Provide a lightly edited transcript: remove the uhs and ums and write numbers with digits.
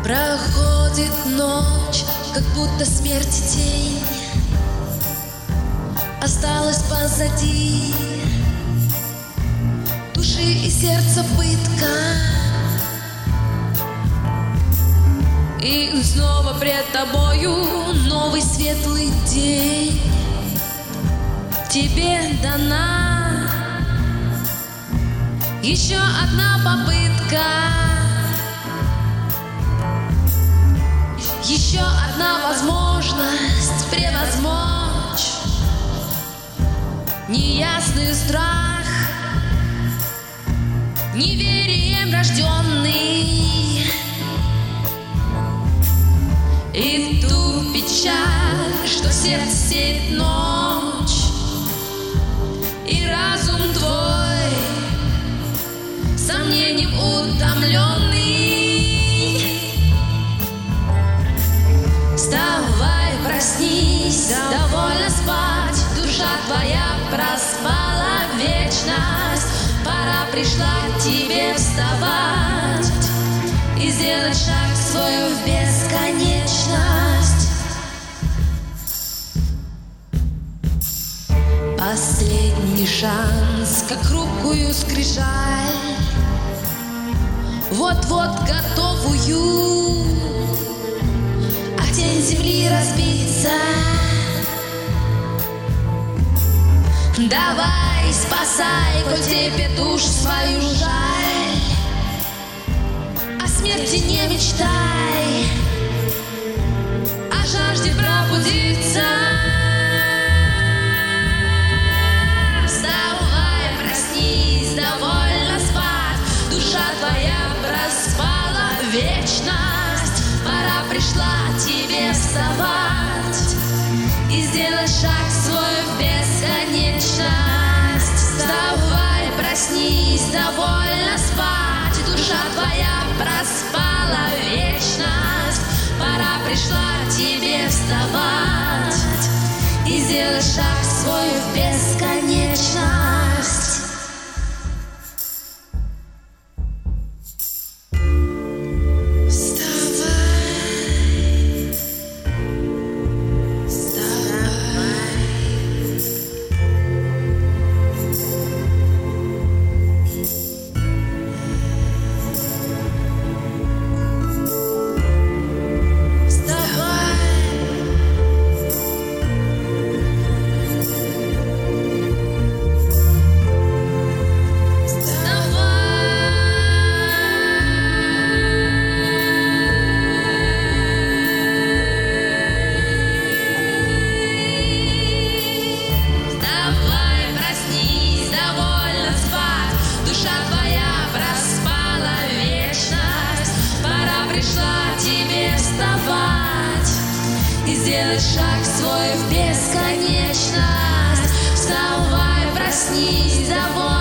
Проходит ночь, как будто смерти тень осталась позади. Души и сердца пытка, и снова пред тобою новый светлый день. Тебе дана еще одна попытка, еще одна возможность превозмочь неясный страх, неверием рожденный, и ту печаль, что сердце сеет ночь, и разум твой сомнением утомленный. Вставай, проснись, довольно спать, душа твоя проспала вечность. Пора пришла тебе вставать и сделать шаг свой в бесконечность. Последний шанс, как хрупкую скрижаль, вот-вот готовую о тень земли разбиться. Давай, спасай, коль тебе душ свою жаль, о смерти не мечтай, о жажде пробудиться. Вставай, проснись, довольно спать, душа твоя проспала вечность. Пора пришла тебе вставать и сделать шаг свой в бесконечность. Вставай, проснись, довольно спать, душа твоя проспала вечность. Пора пришла тебе вставать и сделать шаг свой в бесконечность. И сделать шаг свой в бесконечность. Вставай, проснись, довольно.